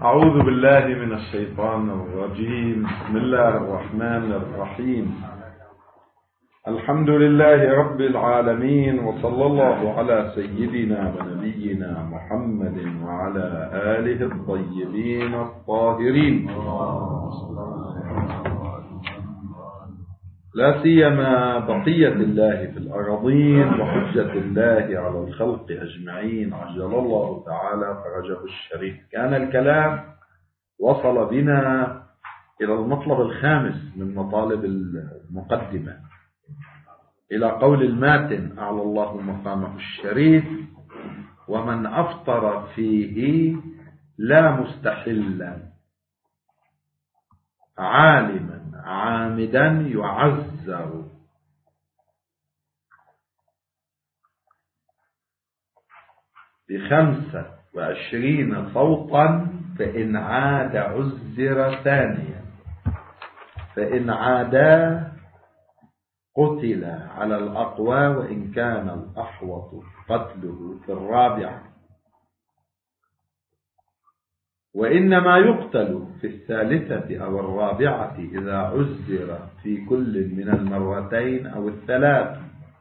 أعوذ بالله من الشيطان الرجيم. بسم الله الرحمن الرحيم. الحمد لله رب العالمين، وصلى الله على سيدنا ونبينا محمد وعلى آله الطيبين الطاهرين، لا سيما بقية الله في الأراضين وحجة الله على الخلق أجمعين، عجل الله تعالى فرجه الشريف. كان الكلام وصل بنا إلى المطلب الخامس من مطالب المقدمة، إلى قول الماتن أعلى الله مقامه الشريف: ومن أفطر فيه لا مستحلا عالما عامدا يعذر. ب25 صوتا، فإن عاد عذر ثانيا، فإن عادا قتل على الأقوى، وإن كان الأحوط قتله في الرابعة، وإنما يقتل في الثالثة أو الرابعة إذا عذر في كل من المرتين أو الثلاث.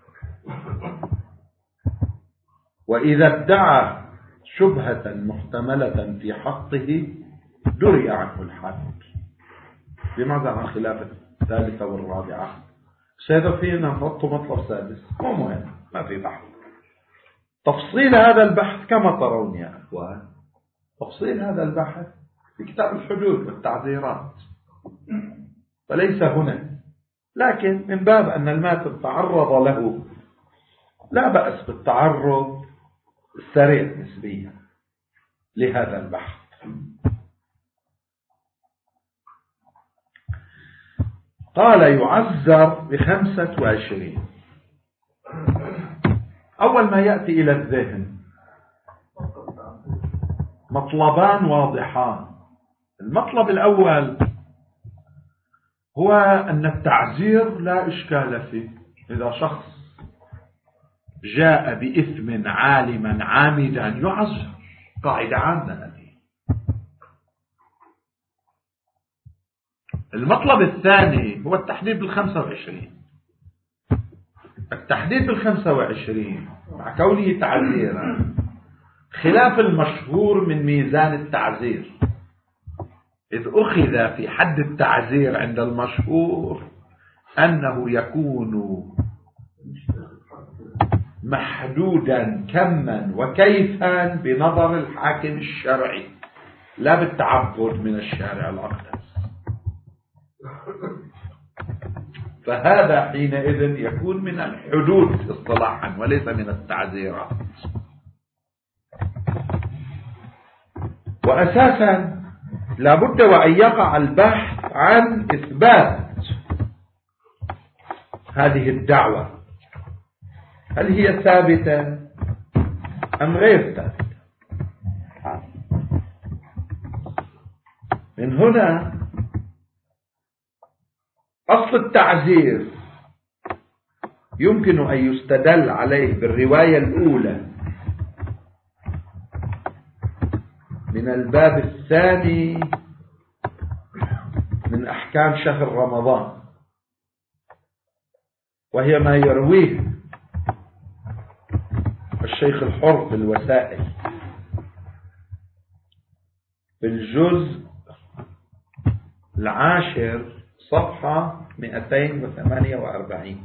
وإذا ادعى شبهة محتملة في حقه درئ عنه الحد. بماذا عن خلاف الثالثة والرابعة؟ سيدا فينا نحط مطلب سادس، مو مهم، ما في بحث. تفصيل هذا البحث كما ترون يا أخوان، تفصيل هذا البحث في كتاب الحدود والتعذيرات، فليس هنا. لكن من باب أن الماتن تعرض له، لا بأس بالتعرض السريع نسبيا لهذا البحث. قال يعذر ب25. أول ما يأتي إلى الذهن مطلبان واضحان. المطلب الأول هو أن التعزير لا إشكال فيه. إذا شخص جاء بإثم عالما عامدا يعزر، قاعدة عامة هذه. المطلب الثاني هو التحديد بال25. التحديد بال25 مع كونه تعزيرا خلاف المشهور من ميزان التعزير، إذ أخذ في حد التعزير عند المشهور أنه يكون محدودا كما وكيفا بنظر الحاكم الشرعي، لا بالتعبد من الشارع الأقدس. فهذا حينئذ يكون من الحدود اصطلاحا وليس من التعزيرات. وأساسا لابد وأن يقع البحث عن إثبات هذه الدعوة، هل هي ثابتة أم غير ثابتة. من هنا أصل التعزير يمكن أن يستدل عليه بالرواية الأولى من الباب الثاني من أحكام شهر رمضان، وهي ما يرويه الشيخ الحر في الوسائل في الجزء 10 صفحة 248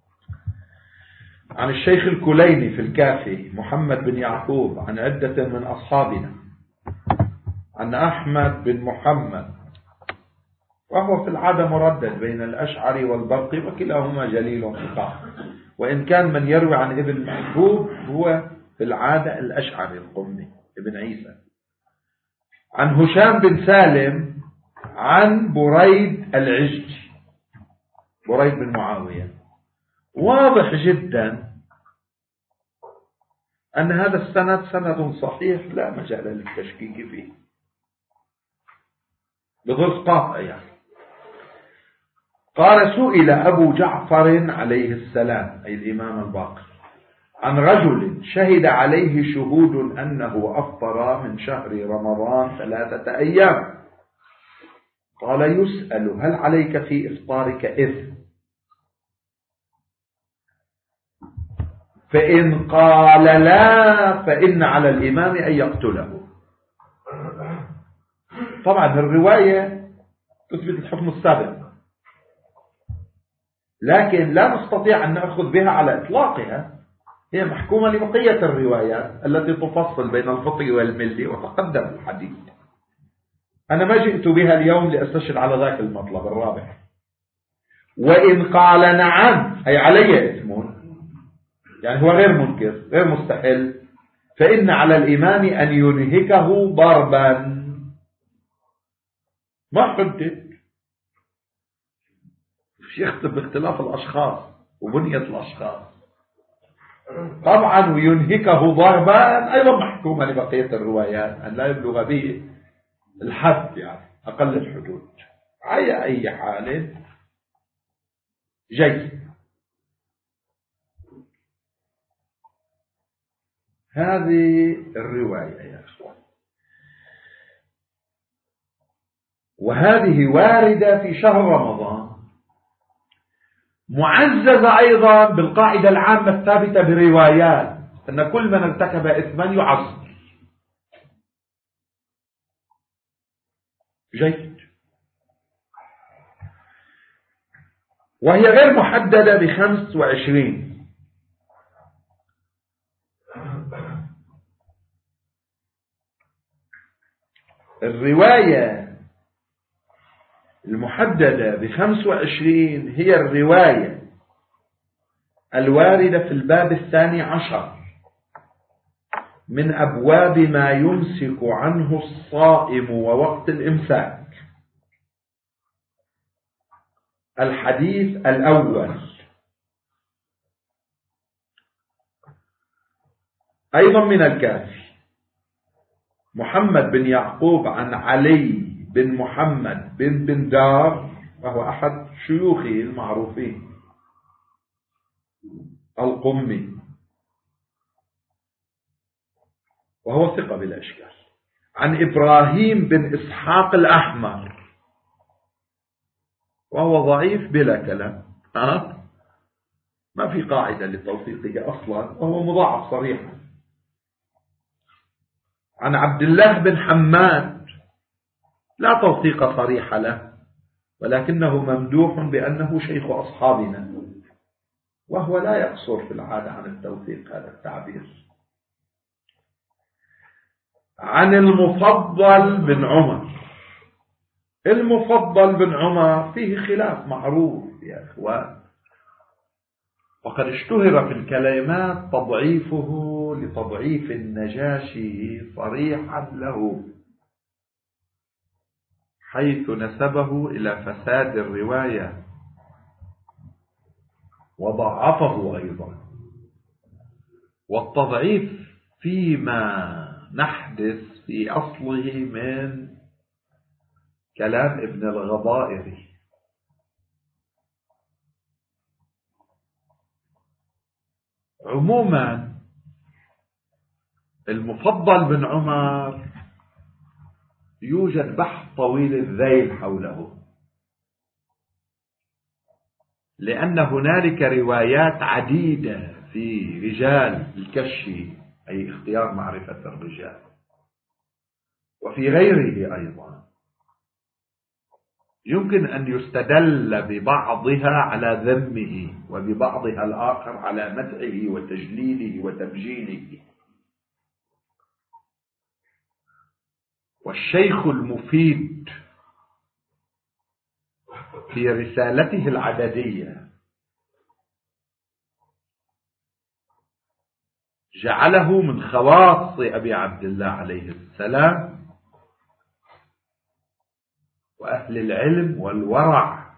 عن الشيخ الكليني في الكافي محمد بن يعقوب عن عدة من أصحابنا عن أحمد بن محمد، وهو في العادة مردد بين الأشعري والبرقي، وكلاهما جليل ثقة، وإن كان من يروي عن ابن محبوب هو في العادة الأشعري القمي ابن عيسى، عن هشام بن سالم عن بريد العجلي، بريد بن معاوية. واضح جدا أن هذا السند سند صحيح لا مجال للتشكيك فيه بظل قاطع يعني. قال سئل أبو جعفر عليه السلام، أي الإمام الباقر، عن رجل شهد عليه شهود أنه أفطر من شهر رمضان 3 أيام، قال: يسأل: هل عليك في إفطارك إثم؟ فإن قال لا فإن على الإمام أن يقتله. طبعا الرواية تثبت الحكم السابق، لكن لا نستطيع أن نأخذ بها على إطلاقها، هي محكومة لبقية الروايات التي تفصل بين الفطر والملي، وتقدم الحديث. أنا ما جئت بها اليوم لأستشهد على ذاك المطلب الرابع. وإن قال نعم أي علي إثم، يعني هو غير منكر غير مستحل، فإن على الإمام أن ينهكه ضربا. ما حدد، يختلف باختلاف الأشخاص وبنية الأشخاص. طبعا وينهكه ضربا أيضا محكومة لبقية الروايات أن لا يبلغ به الحد، يعني أقل الحدود. على أي حال جيد. هذه الرواية يا أخوان، وهذه واردة في شهر رمضان، معززة أيضا بالقاعدة العامة الثابتة بروايات أن كل من ارتكب إثما يعصر. جيد. وهي غير محددة ب25. الرواية المحددة ب25 هي الرواية الواردة في الباب 12 من أبواب ما يمسك عنه الصائم ووقت الإمساك. الحديث الأول أيضا من الكافي، محمد بن يعقوب عن علي بن محمد بن بندار، وهو أحد شيوخه المعروفين القمي، وهو ثقة بلا إشكال، عن إبراهيم بن إسحاق الأحمر، وهو ضعيف بلا كلام، ما في قاعدة لتوثيقه أصلا، وهو مضاعف صريحا. عن عبد الله بن حماد، لا توثيق صريح له، ولكنه ممدوح بأنه شيخ أصحابنا، وهو لا يقصر في العادة عن التوثيق هذا التعبير. عن المفضل بن عمر. المفضل بن عمر فيه خلاف معروف يا إخوان، وقد اشتهر في الكلمات تضعيفه لتضعيف النجاشي صريحا له، حيث نسبه إلى فساد الرواية وضعفه أيضا. والتضعيف فيما نحدث في أصله من كلام ابن الغضائري. عموما المفضل بن عمر يوجد بحث طويل الذيل حوله، لأن هنالك روايات عديدة في رجال الكشي، أي اختيار معرفة الرجال، وفي غيره أيضا يمكن أن يستدل ببعضها على ذمه، وببعضها الآخر على مدحه وتجليله وتبجيله. والشيخ المفيد في رسالته العددية جعله من خواص أبي عبد الله عليه السلام وأهل العلم والورع،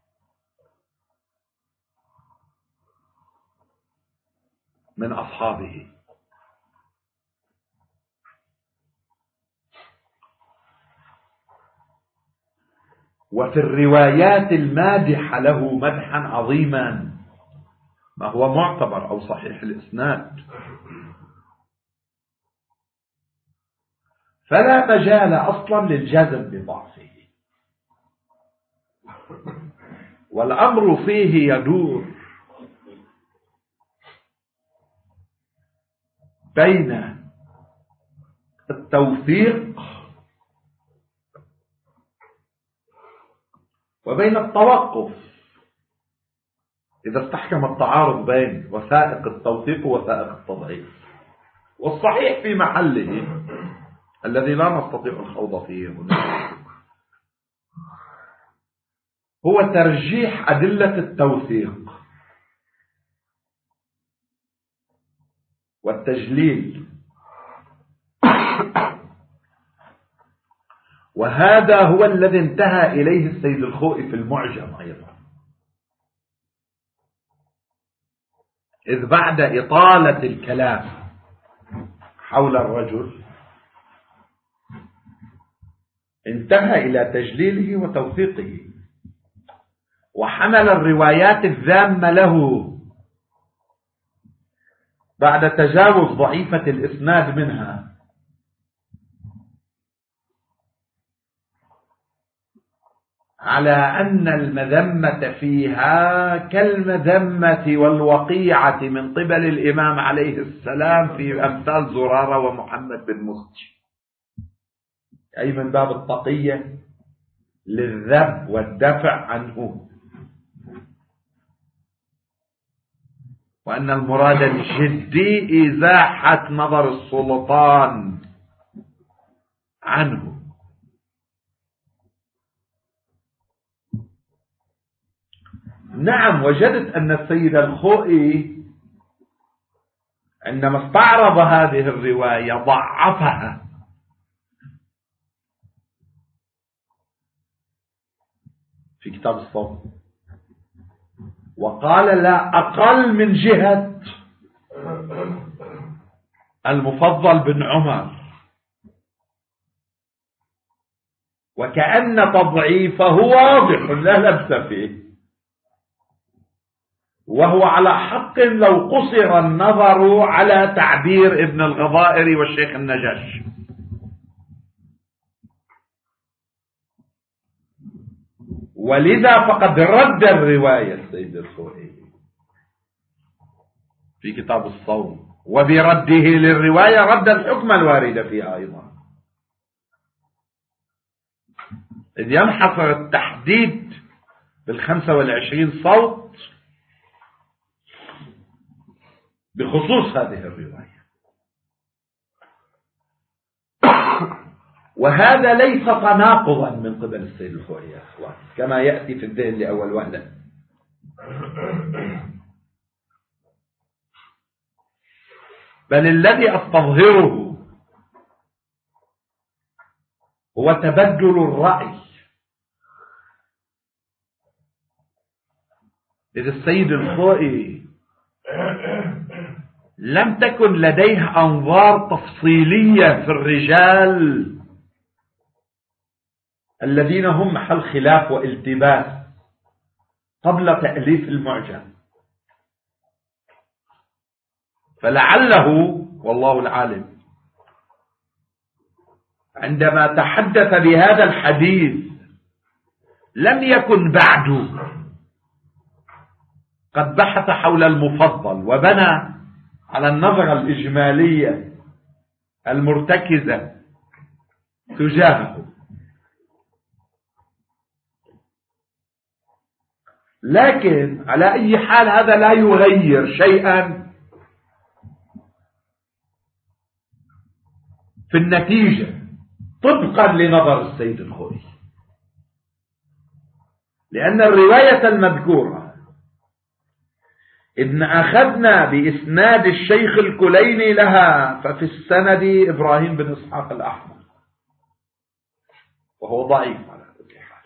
من أصحابه. وفي الروايات المادحة له مدحا عظيما، ما هو معتبر أو صحيح الإسناد، فلا مجال أصلا للجزم بضعفه، والأمر فيه يدور بين التوثيق وبين التوقف إذا استحكم التعارض بين وثائق التوثيق ووثائق التضعيف. والصحيح في محله الذي لا نستطيع الخوض فيه هنا هو ترجيح أدلة التوثيق والتجليل، وهذا هو الذي انتهى إليه السيد الخوئي في المعجم أيضا، إذ بعد إطالة الكلام حول الرجل انتهى إلى تجليله وتوثيقه، وحمل الروايات الذامة له بعد تجاوز ضعيفة الإسناد منها على أن المذمة فيها كالمذمة والوقيعة من قبل الإمام عليه السلام في أمثال زرارة ومحمد بن مسجد، أي من باب التقية للذب والدفع عنه، وأن المراد الجدي إزاحة نظر السلطان عنه. نعم، وجدت أن السيد الخوئي عندما استعرض هذه الرواية ضعفها في كتاب الصوم، وقال لا أقل من جهة المفضل بن عمر، وكأن تضعيفه واضح لا لبس فيه، وهو على حق لو قصر النظر على تعبير ابن الغضائر والشيخ النجاش. ولذا فقد رد الرواية السيد الخوئي في كتاب الصوم، وبرده للرواية رد الحكم الوارد فيها أيضا، إذ ينحصر التحديد بال25 صوت بخصوص هذه الرواية. وهذا ليس تناقضا من قبل السيد الخوئي يا أخوان كما يأتي في الذهن لأول وهلة، بل الذي أستظهره هو تبدل الرأي، إذ السيد الخوئي لم تكن لديه أنظار تفصيلية في الرجال الذين هم محل خلاف والتباس قبل تأليف المعجم، فلعله والله العالم عندما تحدث بهذا الحديث لم يكن بعد قد بحث حول المفضل وبنى على النظرة الإجمالية المرتكزة تجاهه، لكن على أي حال هذا لا يغير شيئا في النتيجة طبقا لنظر السيد الخوئي، لأن الرواية المذكورة إن أخذنا بإسناد الشيخ الكليني لها ففي السند إبراهيم بن إسحاق الأحمر وهو ضعيف على كل حال،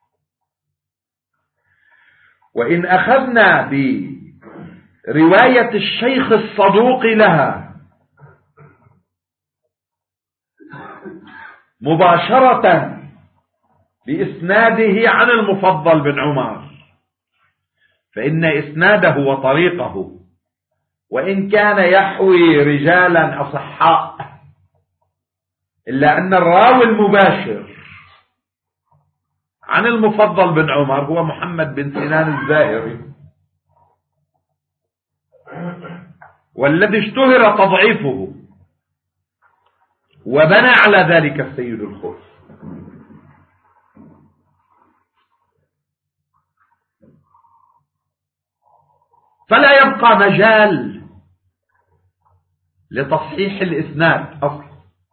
وإن أخذنا برواية الشيخ الصدوق لها مباشرة بإسناده عن المفضل بن عمر فإن إسناده وطريقه وإن كان يحوي رجالا أصحاء إلا أن الراوي المباشر عن المفضل بن عمر هو محمد بن سنان الزاهري، والذي اشتهر تضعيفه وبنى على ذلك السيد الخوئي. فلا يبقى مجال لتصحيح الإسناد أصلا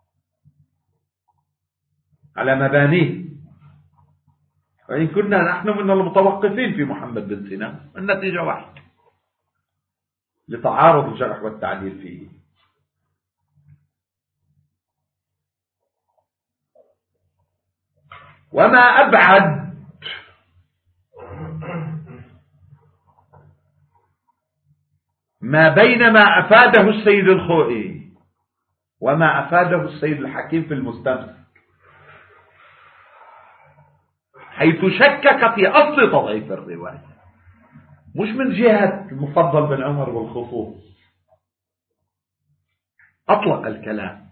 على مبانيه، وإن كنا نحن من المتوقفين في محمد بن سنان، النتيجة واحدة لتعارض الجرح والتعديل فيه. وما أبعد ما بين ما أفاده السيد الخوئي وما أفاده السيد الحكيم في المستمسك، حيث شكك في أصل تضعيف الرواية، مش من جهة المفضل بن عمر بالخصوص، أطلق الكلام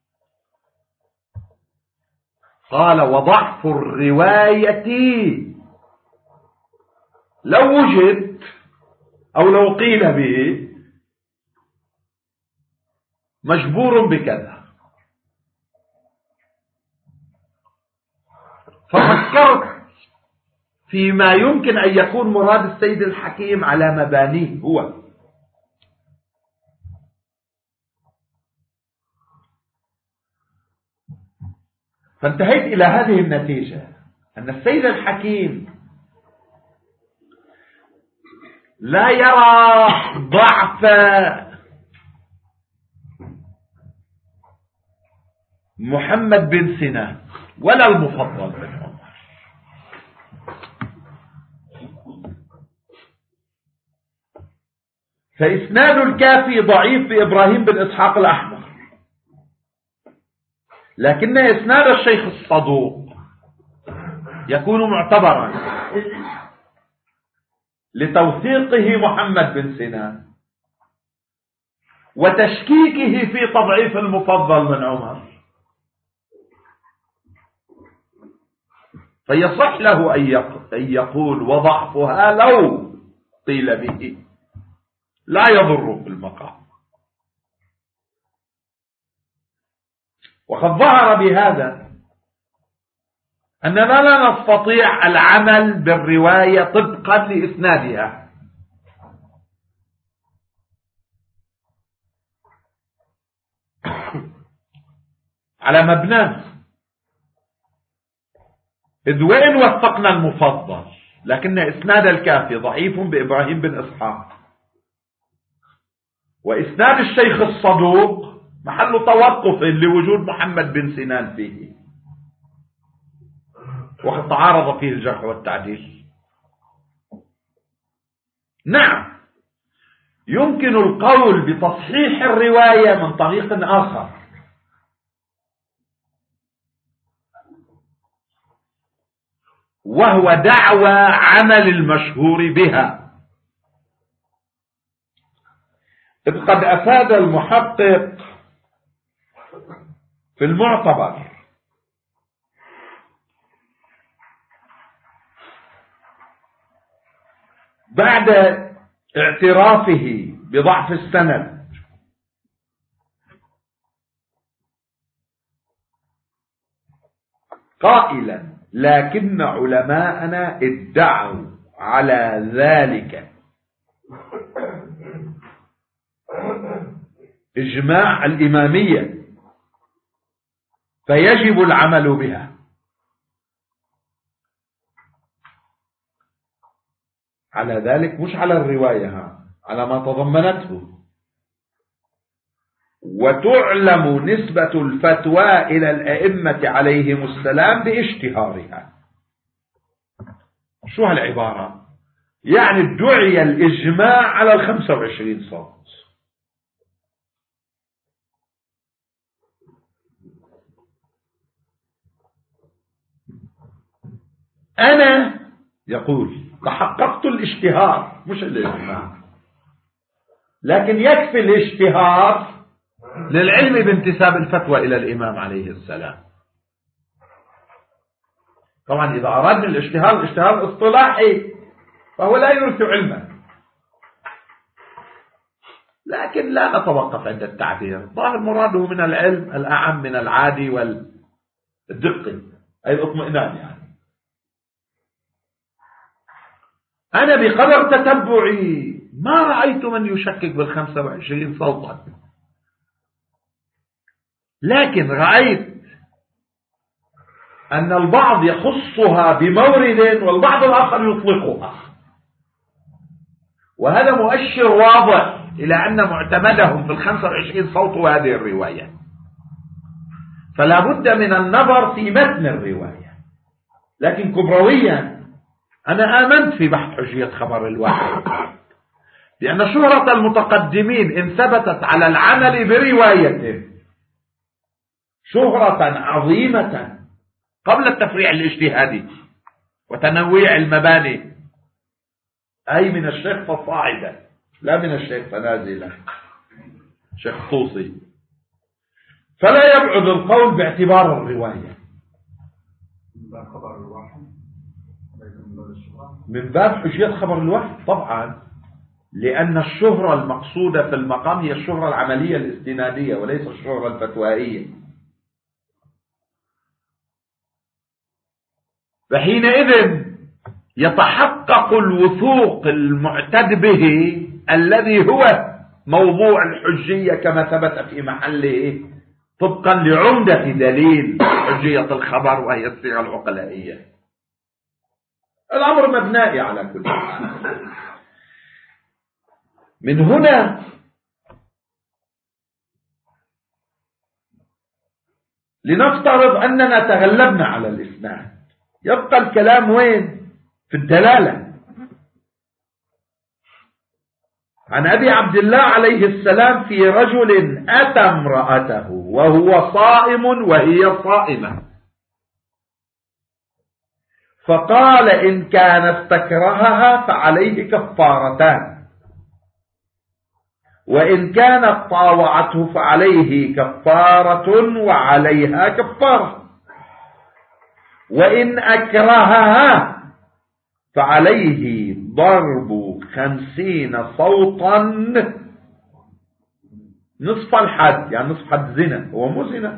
قال: وضعف الرواية لو وجد أو لو قيل به مجبور بكذا. ففكرت فيما يمكن أن يكون مراد السيد الحكيم على مبانيه هو، فانتهيت إلى هذه النتيجة: أن السيد الحكيم لا يرى ضعف محمد بن سنان ولا المفضل بن عمر، فإسناد الكافي ضعيف بإبراهيم بن إسحاق الأحمر، لكن إسناد الشيخ الصدوق يكون معتبرا لتوثيقه محمد بن سنان وتشكيكه في تضعيف المفضل بن عمر، فيصح له أن يقول وضعفها لو قيل به لا يضر في المقام. وقد ظهر بهذا أننا لا نستطيع العمل بالرواية طبقا لإسنادها، على مبناه، إذ وإن وثقنا المفضل لكن إسناد الكافي ضعيف بإبراهيم بن إسحاق، وإسناد الشيخ الصدوق محل توقف لوجود محمد بن سنان فيه، وقد تعارض فيه الجرح والتعديل. نعم، يمكن القول بتصحيح الرواية من طريق آخر، وهو دعوى عمل المشهور بها، إذ قد أفاد المحقق في المعتبر بعد اعترافه بضعف السند قائلا: لكن علماءنا ادعوا على ذلك إجماع الإمامية فيجب العمل بها. على ذلك، مش على الرواية، على ما تضمنته. وتعلم نسبة الفتوى إلى الأئمة عليهم السلام باشتهارها. شو هالعبارة؟ يعني ادعي الإجماع على 25 صوت. أنا يقول تحققت الاشتهار مش الإجماع، لكن يكفي الاشتهار للعلم بانتساب الفتوى إلى الإمام عليه السلام. طبعا إذا أردنا الاشتهار اصطلاحي فهو لا يورث علما، لكن لا نتوقف عند التعبير. ظاهر مراده من العلم الأعم من العادي والدقي، أي الاطمئنان. يعني أنا بقدر تتبعي ما رأيت من يشكك بال25 صوتا، لكن رأيت أن البعض يخصها بمورد والبعض الآخر يطلقها، وهذا مؤشر واضح إلى أن معتمدهم في 25 صوت هذه الرواية. فلا بد من النظر في متن الرواية. لكن كبرويا أنا آمنت في بحث حجية خبر الواحد، لأن شهرة المتقدمين إن ثبتت على العمل بروايته شهرة عظيمة قبل التفريع الاجتهادي وتنويع المباني، أي من الشيخ فصاعدة لا من الشيخ فنازلة، شيخ طوسي. فلا يبعد القول باعتبار الرواية من باب حجية خبر الواحد طبعا، لأن الشهرة المقصودة في المقام هي الشهرة العملية الاستنادية وليس الشهرة الفتوائية. فحينئذ يتحقق الوثوق المعتد به الذي هو موضوع الحجية كما ثبت في محله طبقا لعمدة دليل حجية الخبر وهي الصيغة العقلائية. الأمر مبنائي على كل حال. من هنا لنفترض أننا تغلبنا على الإسناد، يبقى الكلام وين؟ في الدلالة. عن أبي عبد الله عليه السلام في رجل أتى امرأته وهو صائم وهي صائمة، فقال إن كان استكرهها فعليه كفارتان، وإن كانت طاوعته فعليه كفارة وعليها كفارة، وإن أكرهها فعليه ضرب 50 صوتا نصف الحد، يعني نصف حد زنا، هو مو زنا.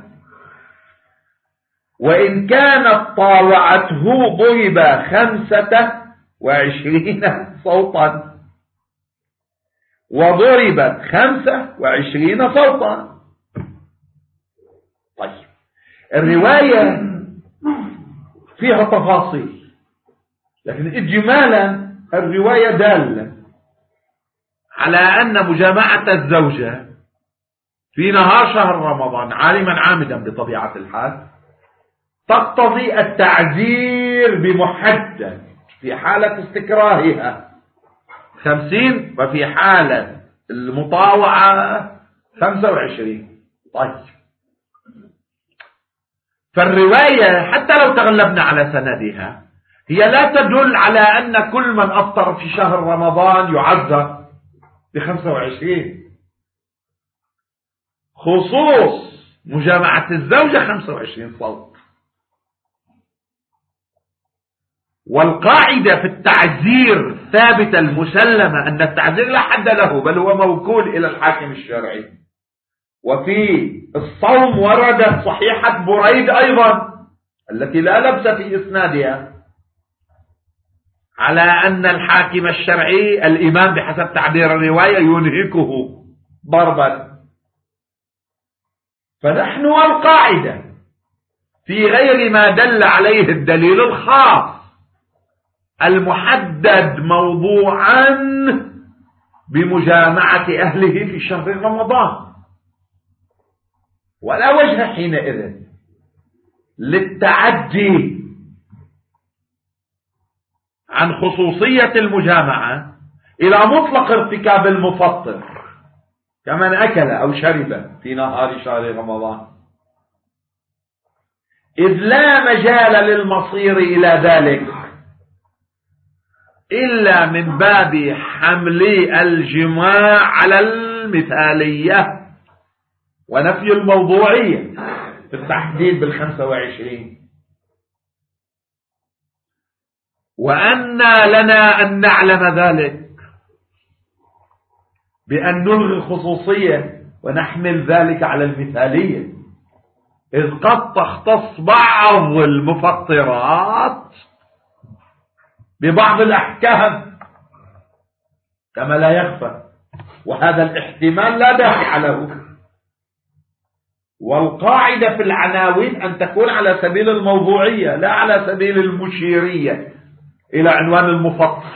وإن كانت طاوعته ضرب 25 صوتا، وضربت 25 صوتا. طيب الرواية فيها تفاصيل، لكن إجمالا الرواية دالة على أن مجامعة الزوجة في نهار شهر رمضان عالما عامدا بطبيعة الحال تقتضي التعذير بمحدد في حالة استكراهها 50، وفي حالة المطاوعة 25. طيب فالرواية حتى لو تغلبنا على سندها هي لا تدل على أن كل من أفطر في شهر رمضان يعذر ب25. خصوص مجامعة الزوجة 25 صوت. والقاعدة في التعزير ثابتة المسلمة أن التعزير لا حد له، بل هو موكول إلى الحاكم الشرعي. وفي الصوم وردت صحيحة بريد أيضا التي لا لبس في إسنادها على أن الحاكم الشرعي الإمام بحسب تعبير الرواية ينهكه ضربا. فنحن والقاعدة في غير ما دل عليه الدليل الخاص المحدد موضوعا بمجامعة أهله في شهر رمضان، ولا وجه حينئذ للتعدي عن خصوصية المجامعة إلى مطلق ارتكاب المفطر كمن أكل أو شرب في نهار شهر رمضان، إذ لا مجال للمصير إلى ذلك إلا من باب حمل الجماع على المثالية ونفي الموضوعية في التحديد بال25. وأن لنا أن نعلم ذلك بأن نلغي الخصوصية ونحمل ذلك على المثالية، إذ قد تختص بعض المفطرات ببعض الأحكام كما لا يخفى، وهذا الاحتمال لا دافع له. والقاعدة في العناوين أن تكون على سبيل الموضوعية لا على سبيل المشيرية إلى عنوان المفطر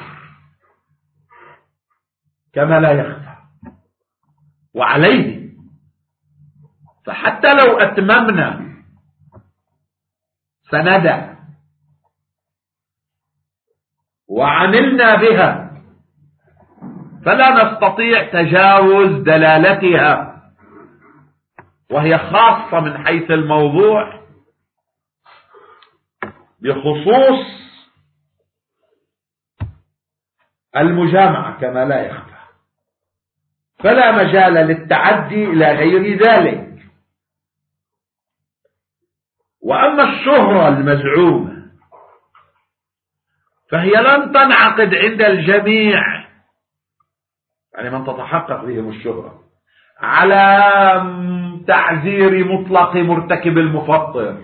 كما لا يخفى. وعليه فحتى لو أتممنا سندا وعملنا بها فلا نستطيع تجاوز دلالتها، وهي خاصة من حيث الموضوع بخصوص المجامعة كما لا يخفى، فلا مجال للتعدي إلى غير ذلك. وأما الشهرة المزعومة فهي لن تنعقد عند الجميع، يعني من تتحقق بهم الشهرة، على تعزير مطلق مرتكب المفطر،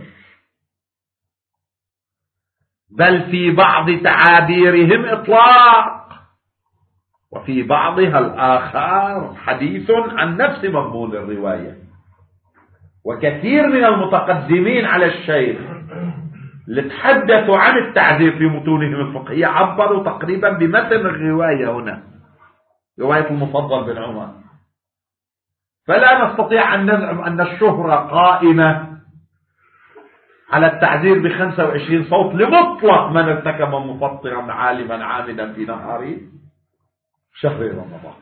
بل في بعض تعابيرهم إطلاق، وفي بعضها الآخر حديث عن نفس مضمون الرواية. وكثير من المتقدمين على الشيخ اللي تحدثوا عن التعذير في متونهم الفقهية عبروا تقريبا بمثل الرواية هنا، رواية المفضل بن عمر. فلا نستطيع أن نزعم أن الشهرة قائمة على التعذير ب25 صوت لمطلق من ارتكب مفطرا عالما عامدا في نهار شهر رمضان.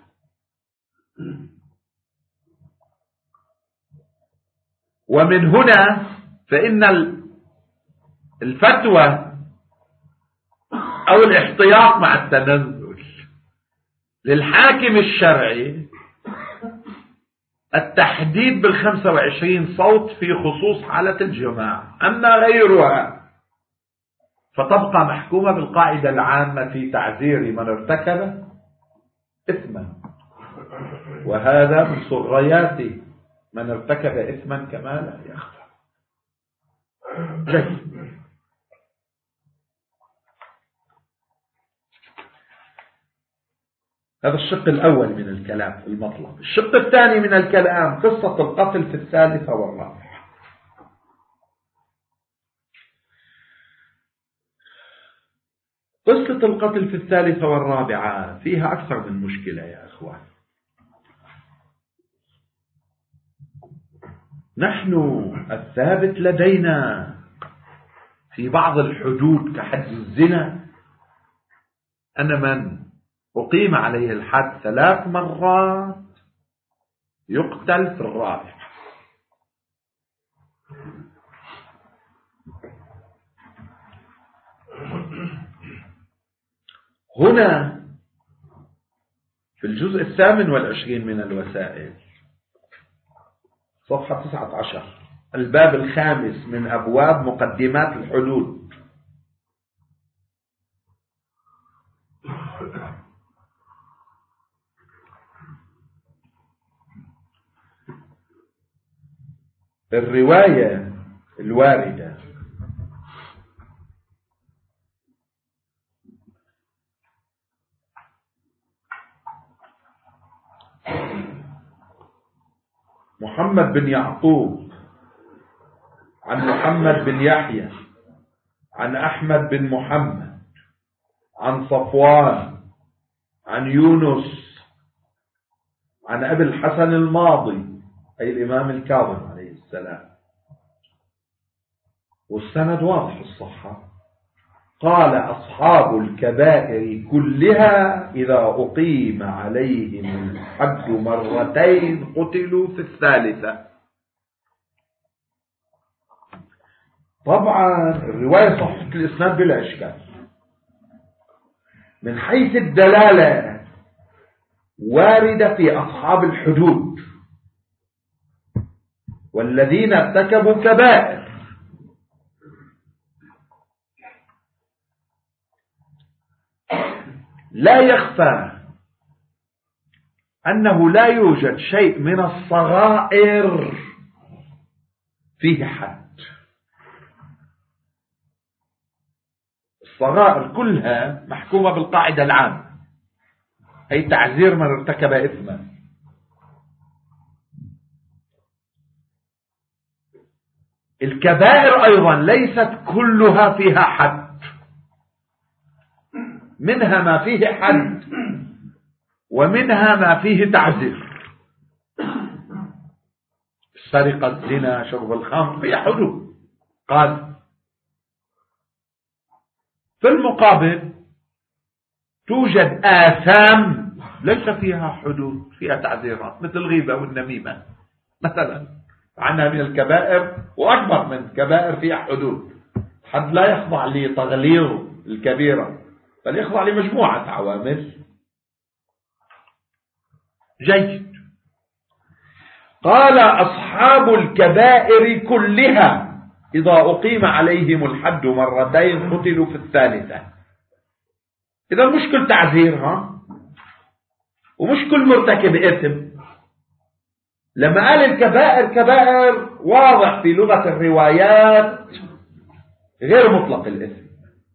ومن هنا فإن الفتوى أو الاحتياط مع التنزل للحاكم الشرعي التحديد بال25 صوت في خصوص حالة الجماعة. أما غيرها فتبقى محكومة بالقاعدة العامة في تعزير من ارتكب إثما، وهذا من صغريات من ارتكب إثما كما لا يخفى. جيد. هذا الشق الأول من الكلام المطلب. الشق الثاني من الكلام قصة القتل في 3 و4. قصة القتل في 3 و4 فيها أكثر من مشكلة يا أخوان. نحن الثابت لدينا في بعض الحدود كحد الزنا أن من أقيم عليه الحد 3 مرات يقتل في الرابعة. هنا في الجزء 28 من الوسائل صفحة 19 الباب 5 من أبواب مقدمات الحدود. الرواية الواردة محمد بن يعقوب عن محمد بن يحيى عن أحمد بن محمد عن صفوان عن يونس عن أبي الحسن الماضي أي الإمام الكاظم عليه السلام، والسند واضح الصحة. قال أصحاب الكبائر كلها إذا أقيم عليهم الحد مرتين قتلوا في 3. طبعا الرواية صحيحة الإسناد بلا إشكال، من حيث الدلالة واردة في أصحاب الحدود والذين ارتكبوا كبائر. لا يخفى أنه لا يوجد شيء من الصغائر فيه حد. الصغائر كلها محكومة بالقاعدة العامة، هي تعزير من ارتكب إثما. الكبائر أيضا ليست كلها فيها حد، منها ما فيه حد ومنها ما فيه تعزير. السرقة، الزنا، شرب الخمر فيها حدود. قال في المقابل توجد آثام ليس فيها حدود، فيها تعزيرات، مثل الغيبة والنميمة مثلا، عنها من الكبائر وأكبر من كبائر فيها حدود. حد لا يخضع لتغليظ الكبيرة بل يخضع لمجموعة عوامل. جيد. قال أصحاب الكبائر كلها إذا أقيم عليهم الحد مرتين قتلوا في الثالثة. إذا مش كل تعزيرها ومش كل مرتكب إثم. لما قال الكبائر كبائر واضح في لغة الروايات غير مطلق الإثم،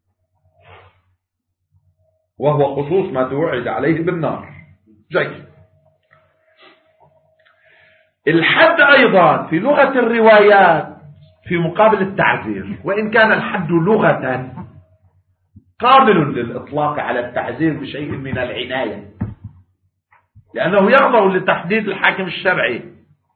وهو خصوص ما توعد عليه بالنار. جيد. الحد أيضا في لغة الروايات في مقابل التعزير، وإن كان الحد لغة قابل للإطلاق على التعزير بشيء من العناية، لأنه يخضع لتحديد الحاكم الشرعي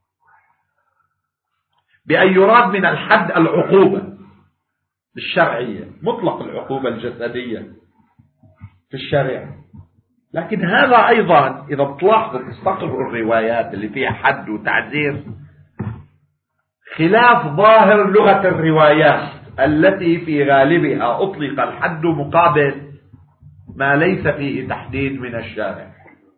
بأن يراد من الحد العقوبة الشرعية، مطلق العقوبة الجسدية في الشريعة. لكن هذا أيضا إذا بتلاحظ تستقرأ الروايات اللي فيها حد وتعزير خلاف ظاهر لغة الروايات التي في غالبها أطلق الحد مقابل ما ليس فيه تحديد من الشارع.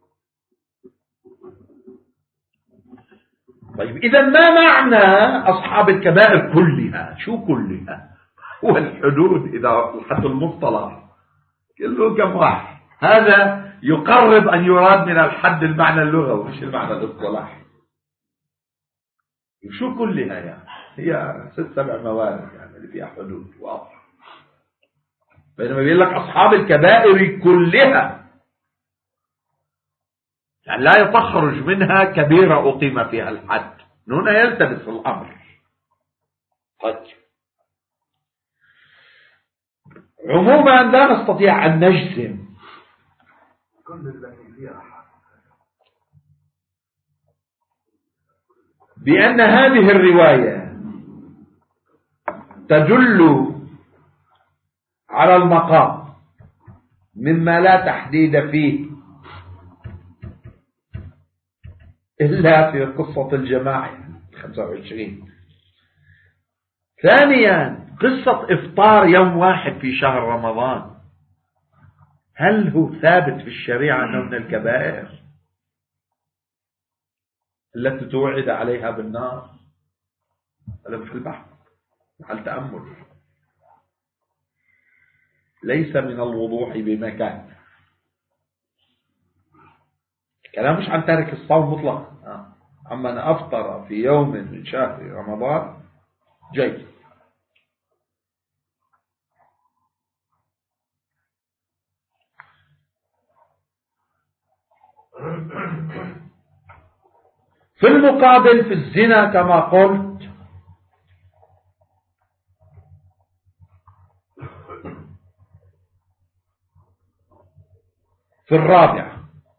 طيب إذا ما معنى أصحاب الكبائر كلها؟ شو كلها؟ هو الحدود إذا الحد المصطلح كله كم واحد، هذا يقرب أن يراد من الحد المعنى اللغوي مش المعنى الاصطلاحي. شو كلها يعني؟ هي 6-7 موارد يعني اللي فيها حدود واضحة. بينما بيقول لك أصحاب الكبائر كلها يعني لا يتخرج منها كبيرة أقيم فيها الحد، هنا يلتبس الأمر. طيب عموما لا نستطيع أن نجزم بأن هذه الرواية تدل على المقام مما لا تحديد فيه إلا في قصة الجماعة 25. ثانيا قصة إفطار يوم واحد في شهر رمضان، هل هو ثابت في الشريعة أنه من الكبائر التي توعد عليها بالنار؟ هذا في البحث محل تأمل، ليس من الوضوح بمكان. الكلام مش عن تارك الصوم مطلقا، أما أن أفطر في يوم من شهر رمضان. جيد. في المقابل في الزنا كما قلت في الرابع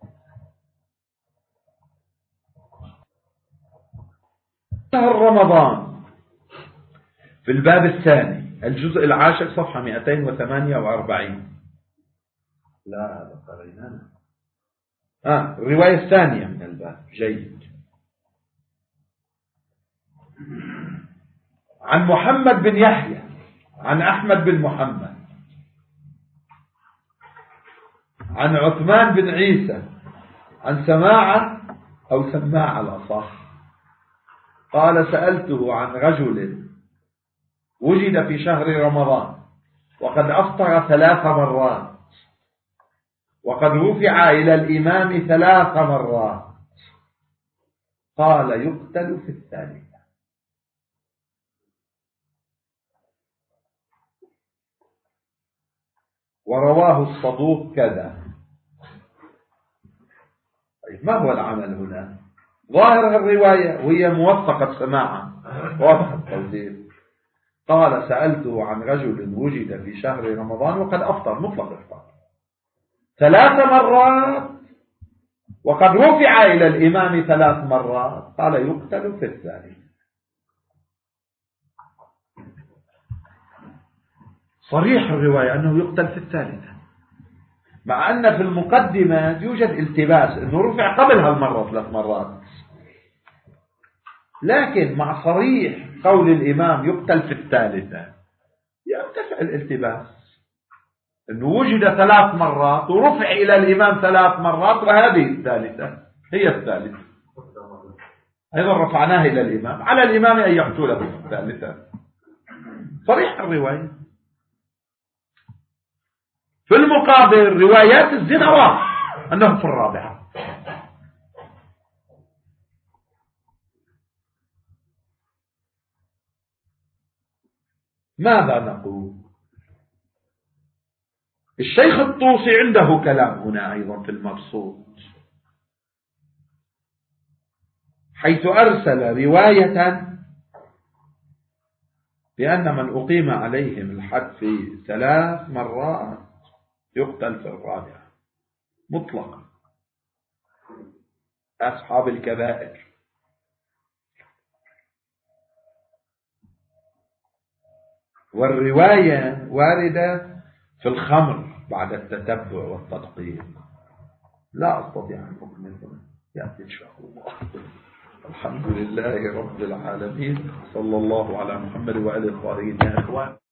شهر رمضان في الباب الثاني الجزء 10 صفحة 248. لا هذا قرينانا. الرواية الثانية من الباب. جيد. عن محمد بن يحيى عن أحمد بن محمد عن عثمان بن عيسى عن سماعة أو سماعة الأصح قال سألته عن رجل وجد في شهر رمضان وقد أفطر 3 مرات وقد رفع إلى الإمام 3 مرات قال يقتل في الثالثة. ورواه الصدوق كذا. ما هو العمل هنا؟ ظاهر الرواية وهي موثقة سماعا واضح التوثيق. قال سألته عن رجل وجد في شهر رمضان وقد أفطر مطلق إفطار 3 مرات وقد رفع إلى الإمام 3 مرات قال يقتل في الثالث. صريح الرواية أنه يقتل في الثالثة، مع أن في المقدمة يوجد التباس أنه رفع قبل هالمرة 3 مرات، لكن مع صريح قول الإمام يقتل في الثالثة يرتفع الالتباس أنه وجد 3 مرات ورفع إلى الإمام 3 مرات وهذه الثالثة هي الثالثة، أيضا رفعناه إلى الإمام، على الإمام أن يقتله في الثالثة. صريح الرواية. في المقابل روايات الزنا واضح أنه في الرابعة. ماذا نقول؟ الشيخ الطوسي عنده كلام هنا أيضا في المبسوط، حيث أرسل رواية بأن من أقيم عليهم الحد في 3 مرات يقتل في الرابعة مطلقا أصحاب الكبائر. والرواية واردة في الخمر بعد التتبع والتدقيق. لا أستطيع أن أكمل، يأتي إن شاء الله. الحمد لله رب العالمين، صلى الله على محمد وآله الطاهرين. يا إخوان